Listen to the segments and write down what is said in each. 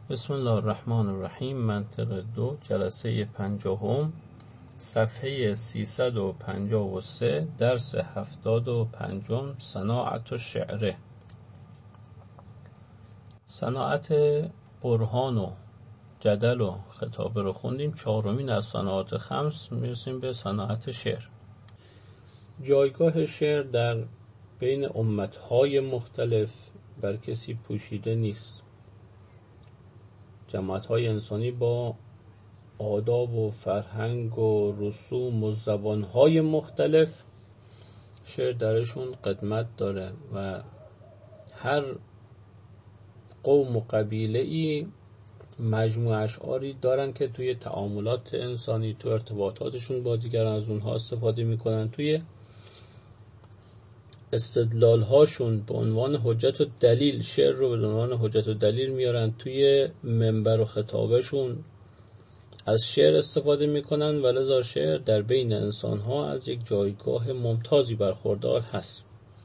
بسم الله الرحمن الرحیم. منطقه 2 جلسه 50 صفحه 353 درس 75 صناعت الشعر. صناعت برهان و جدل و خطابه رو خوندیم. چهارمین از صناعت خمس میرسیم به صناعت شعر. جایگاه شعر در بین امتهای مختلف بر کسی پوشیده نیست. جماعت‌های انسانی با آداب و فرهنگ و رسوم و زبان‌های مختلف شعر درشون قدمت داره و هر قوم و قبیله‌ای مجموعه اشعاری دارن که توی تعاملات انسانی، تو ارتباطاتشون با دیگران از اونها استفاده میکنن، توی استدلال هاشون به عنوان حجت و دلیل شعر رو به عنوان حجت و دلیل میارن، توی منبر و خطابشون از شعر استفاده میکنن و لذا شعر در بین انسان ها از یک جایگاه ممتازی برخوردار هست.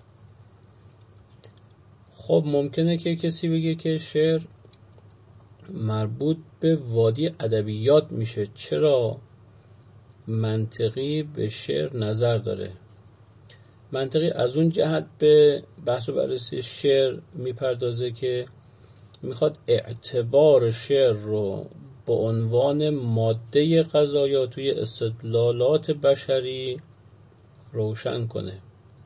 خب ممکنه که کسی بگه که شعر مربوط به وادی ادبیات میشه، چرا منطقی به شعر نظر داره؟ منطقی از اون جهت به بحث و بررسی شعر میپردازه که میخواد اعتبار شعر رو به عنوان ماده قضایا توی استدلالات بشری روشن کنه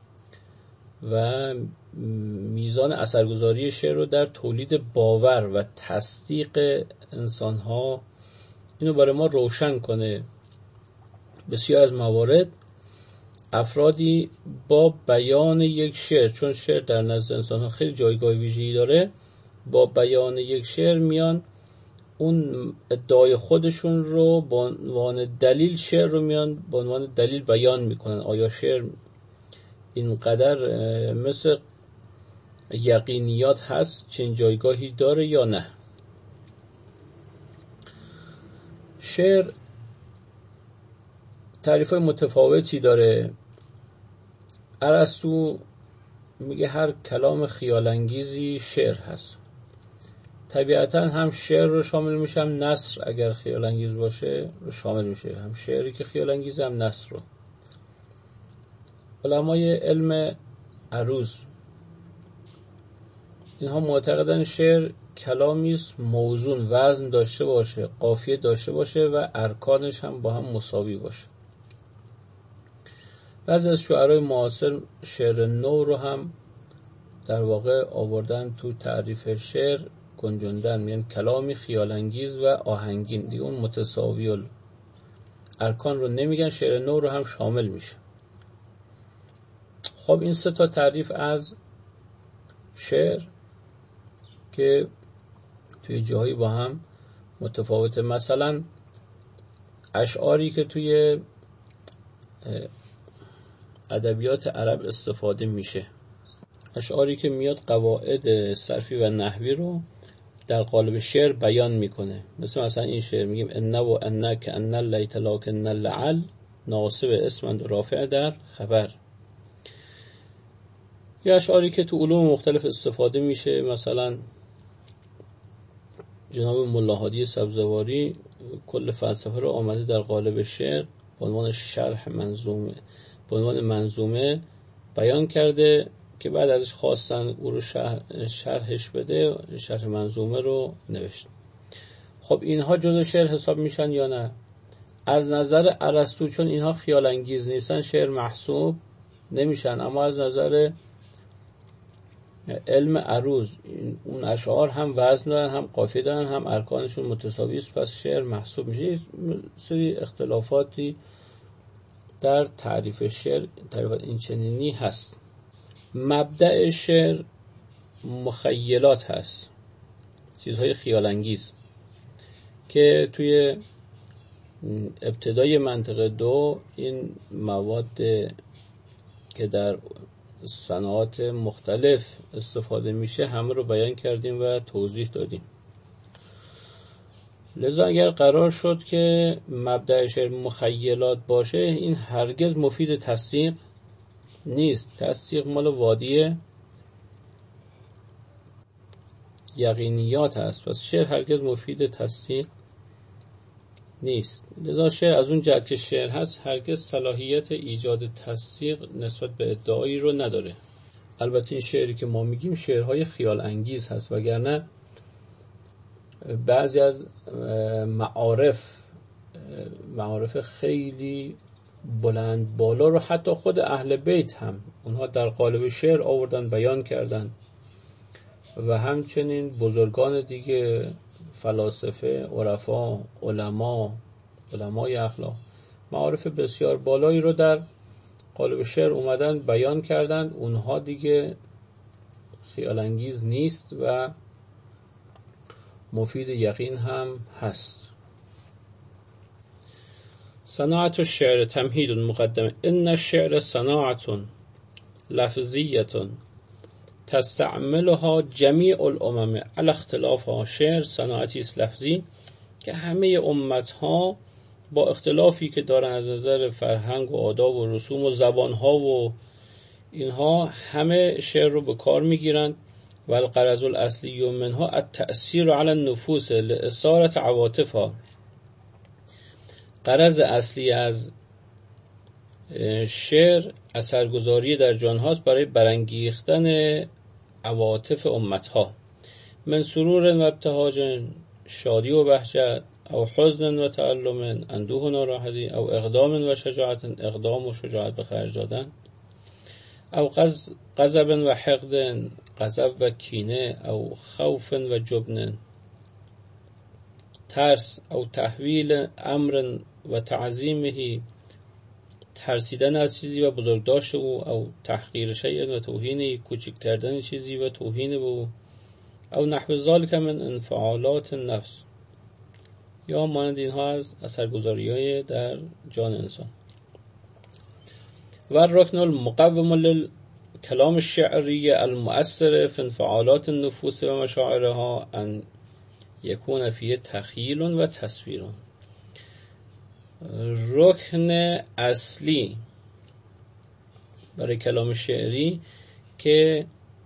و میزان اثرگذاری شعر رو در تولید باور و تصدیق انسانها اینو برای ما روشن کنه. بسیار از موارد افرادی با بیان یک شعر، چون شعر در نزد انسانها خیلی جایگاه ویژه‌ای داره، با بیان یک شعر میان اون ادعای خودشون رو به عنوان دلیل شعر رو میان به عنوان دلیل بیان میکنن. آیا شعر اینقدر مثل یقینیات هست، چنین جایگاهی داره یا نه؟ شعر تعریف‌های متفاوتی داره. ارسطو میگه هر کلام خیال‌انگیزی شعر هست. طبیعتاً هم شعر رو شامل میشه، هم نثر اگر خیال‌انگیز باشه رو شامل میشه، هم شعری که خیال‌انگیزه هم نثر رو. علمای علم عروض اینها معتقدن شعر کلامی است موزون، وزن داشته باشه، قافیه داشته باشه و ارکانش هم با هم مساوی باشه. بعضی از شاعرای معاصر شعر نو رو هم در واقع آوردن تو تعریف شعر گنجوندن، میگن کلامی خیال‌انگیز و آهنگین. دیگه اون متساوی ارکان رو نمیگن، شعر نو رو هم شامل میشه. خب این سه تا تعریف از شعر که توی جاهایی با هم متفاوته. مثلا اشعاری که توی ادبیات عرب استفاده میشه، اشعاری که میاد قواعد صرفی و نحوی رو در قالب شعر بیان میکنه. مثلا این شعر میگیم ان و انک ان لیت لکن لعل ناصب اسم رافع در خبر. یا اشعاری که تو علوم مختلف استفاده میشه، مثلا جناب ملا هادی سبزواری کل فلسفه رو آمده در قالب شعر به عنوان شرح منظومه، به عنوان منظومه بیان کرده که بعد ازش خواستن او رو شرحش بده، شرح منظومه رو نوشت. خب اینها جزء شعر حساب میشن یا نه؟ از نظر ارسطو چون اینها خیال انگیز نیستن شعر محسوب نمیشن، اما از نظر علم عروض اون اشعار هم وزن دارن، هم قافیه دارن، هم ارکانشون متساوی است، پس شعر محسوب میشه. سری اختلافاتی در تعریف شعر، تعریفات این چنینی هست. مبدأ شعر مخیلات هست، چیزهای خیال انگیز که توی ابتدای منطقه 2 این مواد که در صناعات مختلف استفاده میشه همه رو بیان کردیم و توضیح دادیم. لذا اگر قرار شد که مبدأ شعر مخیلات باشه، این هرگز مفید تصدیق نیست. تصدیق مال وادی یقینیات هست، پس شعر هرگز مفید تصدیق نیست. لذا شعر از اون جهت که شعر هست هرگز صلاحیت ایجاد تصدیق نسبت به ادعایی رو نداره. البته این شعری که ما میگیم شعرهای خیال انگیز هست، وگرنه بعضی از معارف خیلی بلند بالا رو حتی خود اهل بیت هم اونها در قالب شعر آوردن، بیان کردن، و همچنین بزرگان دیگه، فلاسفه، عرفا، علمای اخلاق، معارف بسیار بالایی رو در قالب شعر اومدن بیان کردن. اونها دیگه خیال انگیز نیست و مفید یقین هم هست. صناعت الشعر تمهید مقدمه. ان الشعر صناعت لفظیه تستعملها جمیع الامم علی اختلافها. شعر صناعتی است لفظی که همه امتها با اختلافی که دارن از نظر فرهنگ و آداب و رسوم و زبانها و اینها، همه شعر رو به کار میگیرند. و الغرض الاصلی منها التأثیر علی النفوس لإثارة عواطفها. غرض اصلی از شعر اثرگذاری در جان هاست برای برانگیختن عواطف امتها. من سرور و ابتهاج، شادی و بهجت، او حزن و تعلم، اندوه و ناراحتی، او اقدام و شجاعت، اقدام و شجاعت به خرج دادن، او غضب و حقد، غضب و کینه، او خوف و جبن، ترس، او تحویل امر و تعظیمه، ترسیدن از چیزی و بزرگداشت او، او تحقیر شیء و توهین، کوچک کردن چیزی و توهین او، او نحو ذلک من انفعالات النفس، یا مانند اینها از اثرگذاری‌های در جان انسان. و الرکن المقوم للکلام الشعری المؤثر فی انفعالات النفوس و مشاعرها ان یکون فیه تخیل و تصویر. رکن اصلی برای کلام شعری که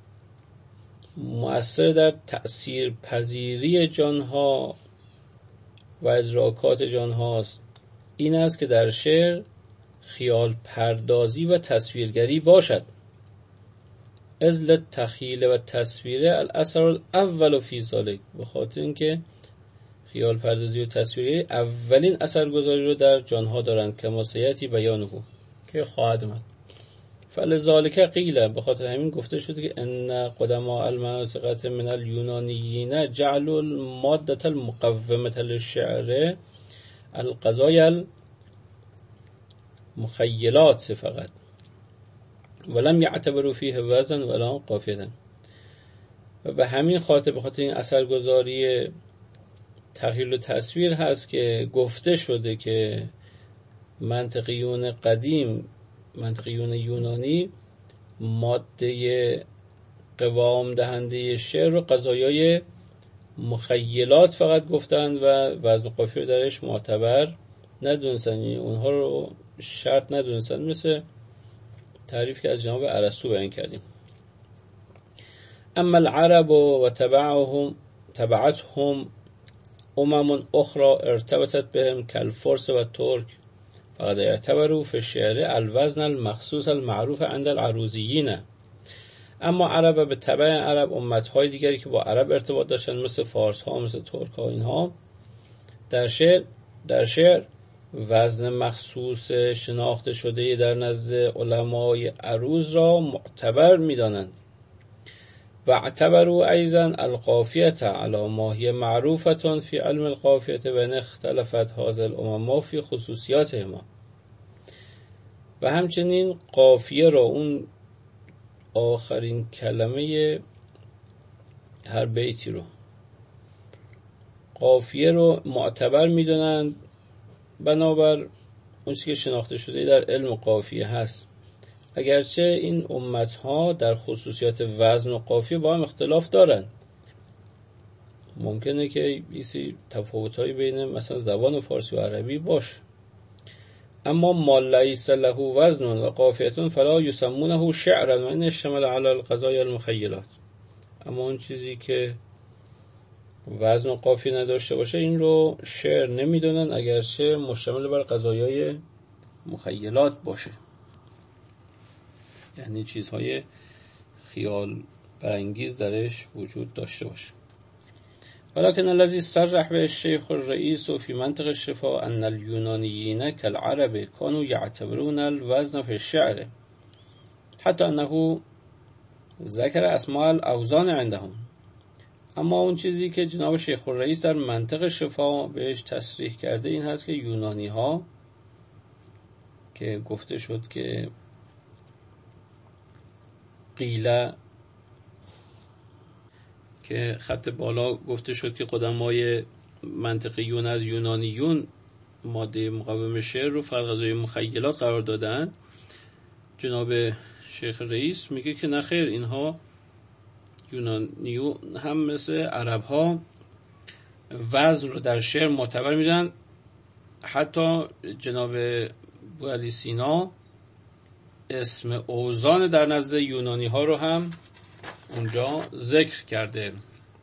مؤثر در تأثیر پذیری جانها و ادراکات جانهاست این است که در شعر خیال پردازی و تصویرگری باشد. از للتخیل و تصویر الاثر الاول فی ذلک، به خاطر اینکه خیال پردازی و تصویرگری اولین اثرگذاری رو در جانها دارند که سیأتی بیانه که خواهد اومد. فلذلک قیل، به خاطر همین گفته شده که ان قدماء المناطق من اليونانیین جعلوا الماده المقومه للشعر القضايا المخیلات فقط ولم یعتبروا فیه وزنا ولا قافیه. و به همین خاطر، به خاطر این اثرگذاری تخیل و تصویر هست که گفته شده که منطقیون قدیم، منطقیون یونانی، ماده قوام دهنده شعر رو قضایای مخیلات فقط گفتند و وزن و قافیه درش معتبر ندونستن، اونها رو شرط ندونستن، مثل تعریف که از جناب ارسطو بیان کردیم. اما العرب و تبعتهم امم اخرى ارتبطت بهم كالفرس و ترک فقد اعتبروا في الشعر الوزن المخصوص المعروف عند العروضیین. اما عرب به تبع عرب، امتهای دیگری که با عرب ارتباط داشتن مثل فارس ها، مثل ترک ها، اینها در شعر وزن مخصوص شناخته شده در نزد علمای عروض را معتبر می‌دانند. و اعتبروا ایضا القافیه علی ما هی معروفه فی علم القافیه و ان اختلفت هذه الامم فی خصوصیاتهما. و همچنین قافیه را، اون آخرین کلمه هر بیتی رو، قافیه رو معتبر می‌دانند بنابر اون چیزی که شناخته شده در علم قافیه هست، اگرچه این امتها در خصوصیات وزن و قافیه با هم اختلاف دارند. ممکنه که یه تفاوت‌هایی بین مثلا زبان فارسی و عربی باشه، اما ما لیس له وزن و قافیه فلا یسمونه شعرا و ان اشتمل علی القضايا المخیلات. اما اون چیزی که وزن و قافیه نداشته باشه این رو شعر نمیدونن، اگرچه مشتمل بر قضایای مخیلات باشه، یعنی چیزهای خیال برانگیز درش وجود داشته باشه. ولكن الذي صرح به الشيخ الرئيس في منطق الشفاء أن اليونانيين كالعرب كانوا يعتبرون الوزن في الشعر حتى أنه ذكر اسماء الاوزان عندهم. اما اون چیزی که جناب شیخ الرئیس در منطق شفا بهش تصریح کرده این هست که یونانی ها که گفته شد که قیله که خط بالا گفته شد که قدمای منطقیون از یونانیون ماده مقوم شعر رو فقط قضایای مخیلات قرار دادن، جناب شیخ رئیس میگه که نخیر، اینها یونانیون هم مثل عرب ها وزن رو در شعر معتبر میدن. حتی جناب بوعلی سینا اسم اوزان در نزد یونانی ها رو هم اونجا ذکر کرده.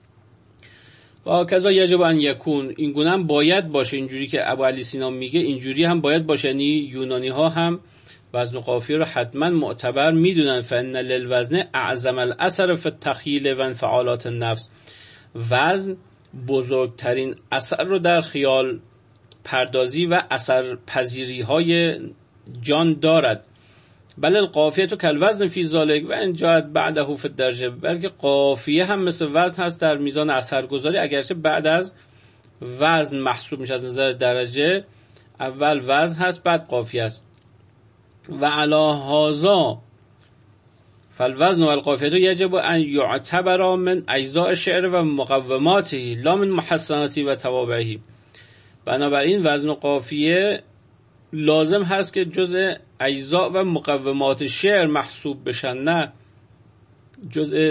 و کذا یجب ان یکون، این گونه هم باید باشه، اینجوری که ابوعلی سینا میگه اینجوری هم باید باشه، یعنی یونانی ها هم وزن و قافیه رو حتما معتبر میدونن. فان للوزن اعظم الاثر فی التخیل و انفعالات النفس، وزن بزرگترین اثر رو در خیال پردازی و اثر پذیری های جان دارد. بل القافیه تو کالوزن فی ذلک و ان جاءت بعده فی الدرجه، بلکه قافیه هم مثل وزن هست در میزان اثرگذاری، اگرچه بعد از وزن محسوب میشه. از نظر درجه اول وزن هست بعد قافیه است. و علی هذا فالوزن والقافیه یجب ان یعتبر من اجزاء شعر و مقوماته لا من محسناته و توابعه. بنابراین وزن و قافیه لازم هست که جزء اجزاء و مقومات شعر محسوب بشن، نه جزء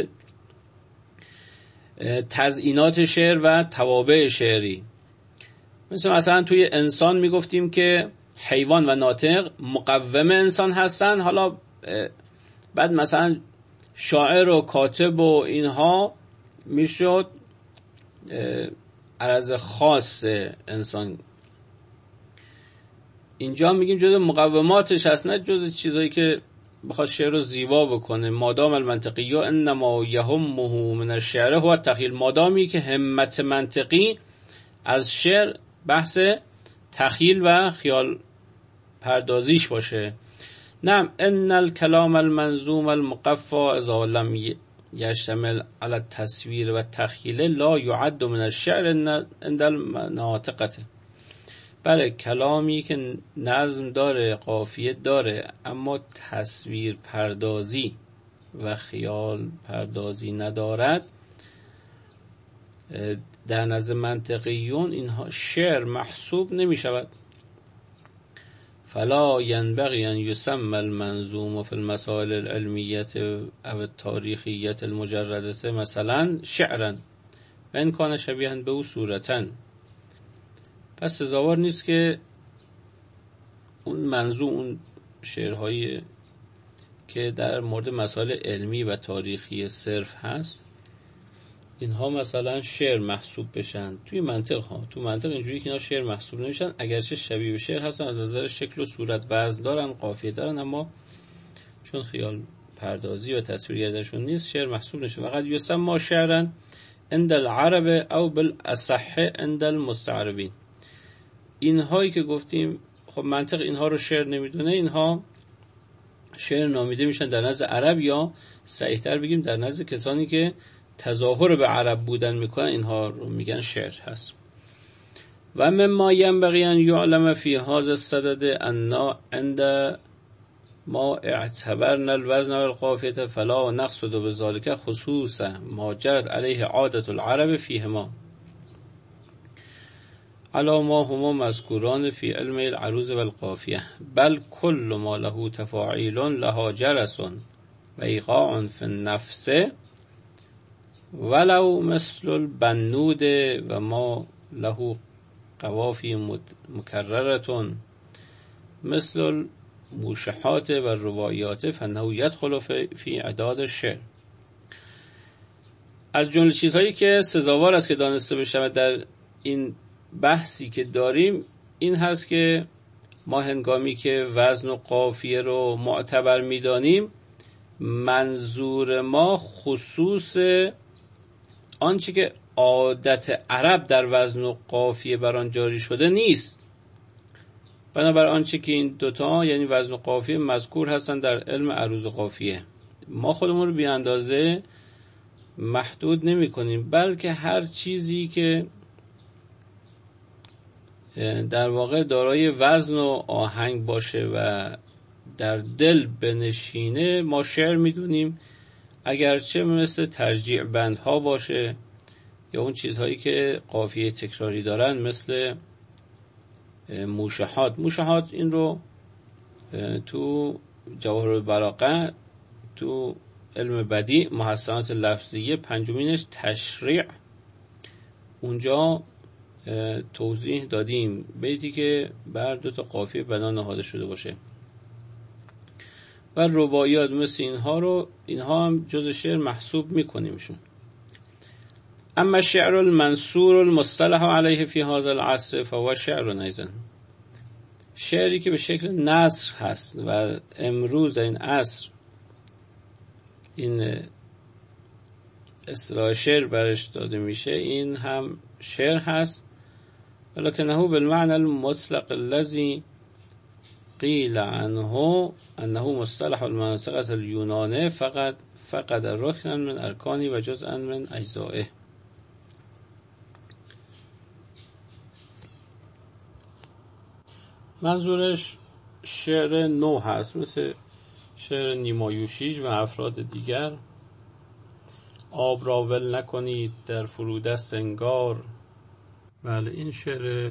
تزیینات شعر و توابع شعری. مثلا توی انسان میگفتیم که حیوان و ناطق مقوم انسان هستن، حالا بعد مثلا شاعر و کاتب و اینها میشد عرض خاص انسان. اینجا میگیم جز مقوماتش هست، نه جز چیزایی که بخواد شعر رو زیبا بکنه. مادام المنطقی انما یهمه من الشعر هو التخیل، مادامی که همت منطقی از شعر بحث تخیل و خیال پردازیش باشه. نعم ان الكلام المنظوم المقفى اذا لم یشتمل على التصویر و التخیل لا یعد من الشعر عند المناطقه. بله، کلامی که نظم داره، قافیه داره، اما تصویر پردازی و خیال پردازی ندارد، در نظر منطقیون اینها شعر محسوب نمی شود. فلا ينبغي ان يسمى المنظوم في المسائل العلمية او التاریخیة المجردة مثلا شعرا و ان کان شبیها به صورتا. پس سزاوار نیست که اون منظوم، اون شعرهایی که در مورد مسائل علمی و تاریخی صرف هست، اینها مثلا شعر محسوب بشن. توی منطق ها، تو منطق اینجوری که اینا شعر محسوب نمیشن، اگرچه شبیه به شعر هستن، از نظر شکل و صورت وزن دارن، قافیه دارن، اما چون خیال پردازی و تصویرگردشون نیست شعر محسوب نشه. فقط یسمى شعرا عند العرب او بالاصح عند المستعربین. اینهایی که گفتیم خب منطق اینها رو شعر نمیدونه، اینها شعر نامیده میشن در نزد عرب، یا صحیح‌تر بگیم در نزد کسانی که تظاهر به عرب بودن میکنن، اینها رو میگن شعر هست. و مما ينبغي ان يعلم في هذا الصدد ان عند ما اعتبرنا الوزن والقافیه فلا نقصد بذلك خصوصا ما جرت عليه عادة العرب فيهما على ما هما مذکوران في علم العروض والقافیه بل كل ما له تفاعیل لها جرس و ایقاع في النفس ولو مثل البنود و ما له قوافی مکررة مثل الموشحات و الرباعیات فانه يدخل في اعداد الشعر. از جمله چیزهایی که سزاوار است که دانسته بشود در این بحثی که داریم این هست که ما هنگامی که وزن و قافیه رو معتبر می‌دانیم، منظور ما خصوص آنچه که عادت عرب در وزن و قافیه بر آن جاری شده نیست. بنابر آنچه که این دوتا یعنی وزن و قافیه مذکور هستند در علم عروض و قافیه، ما خودمون رو بی اندازه محدود نمی کنیم، بلکه هر چیزی که در واقع دارای وزن و آهنگ باشه و در دل بنشینه ما شعر میدونیم، اگرچه مثل ترجیع بندها باشه یا اون چیزهایی که قافیه تکراری دارن مثل موشحات این رو تو جواهر البلاغه تو علم بدیع محسنات لفظیه پنجمینش تشریع اونجا توضیح دادیم، بیتی که بر دو تا قافیه بنا نهاده شده باشه. و رباعیات مثل اینها هم جز شعر محسوب میکنیمشون. اما شعر المنصور المصطلح علیه فی هذا العصر فهو شعر ایضا، شعری که به شکل نثر هست و امروز در این عصر این اصطلاح شعر برش داده میشه، این هم شعر هست، ولکنه بالمعنى المطلق الذي قیل عنه انه مصطلح المنطقه اليونانه فقد رکنا من ارکانی و جزءا من اجزائه. منظورش شعر نو هست، مثل شعر نیما یوشیج و افراد دیگر. آب را ول نکنید در فرودست انگار. بله، این شعر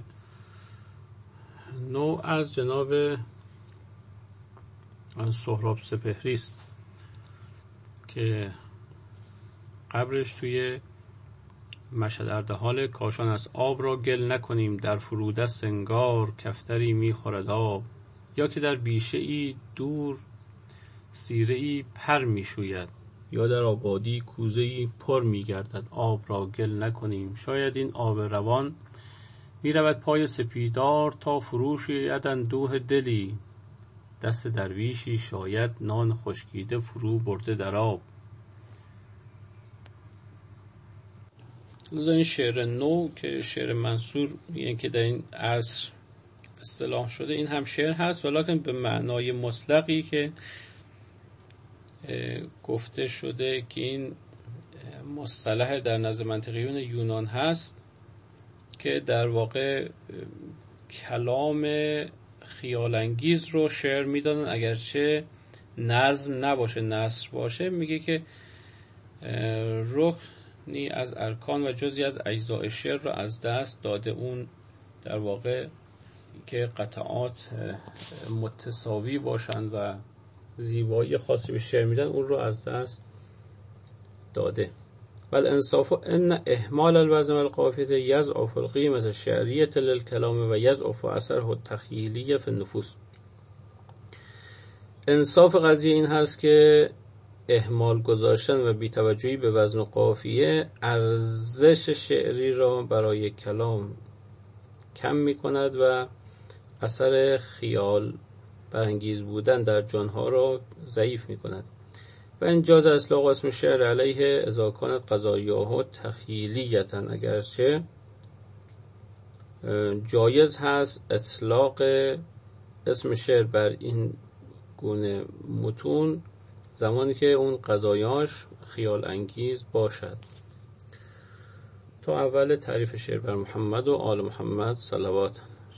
نو از جناب سهراب سپهری است که قبرش توی مشهد اردحال کاشان است. آب را گل نکنیم در فرودست انگار، کفتری میخورد آب. یا که در بیشه ای دور سیره ای پر میشوید، یا در آبادی کوزه ای پر میگردد. آب را گل نکنیم. شاید این آب روان میرود پای سپیدار، تا فروش ید اندوه دلی. دست درویشی شاید نان خشکیده فرو برده در آب. این شعر نو که شعر منصور یعنی که در این عصر اصطلاح شده، این هم شعر هست، ولیکن به معنای مطلقی که گفته شده که این مصطلح در نزد منطقیون یونان هست که در واقع کلام خیال انگیز رو شعر میدانن، اگرچه نظم نباشه نثر باشه. میگه که رکنی از ارکان و جزئی از اجزاء شعر رو از دست داده. اون در واقع که قطعات متساوی باشند و زیبایی خاصی به شعر میدن، اون رو از دست داده. والانصاف ان اهمال الوزن والقافیه یضعف القیمة الشعریة للکلام و یضعف اثره التخییلی فی النفوس. انصاف قضیه این هست که اهمال گذاشتن و بی‌توجهی به وزن و قافیه ارزش شعری را برای کلام کم می کند و اثر خیال برانگیز بودن در جانها را ضعیف می کند. و انجاز اطلاق اسم شعر علیه اذا کانت قضایاه تخیلیتا، اگرچه جایز هست اطلاق اسم شعر بر این گونه متون زمانی که اون قضایاش خیال انگیز باشد. تا اول تعریف شعر بر محمد و آل محمد صلوات.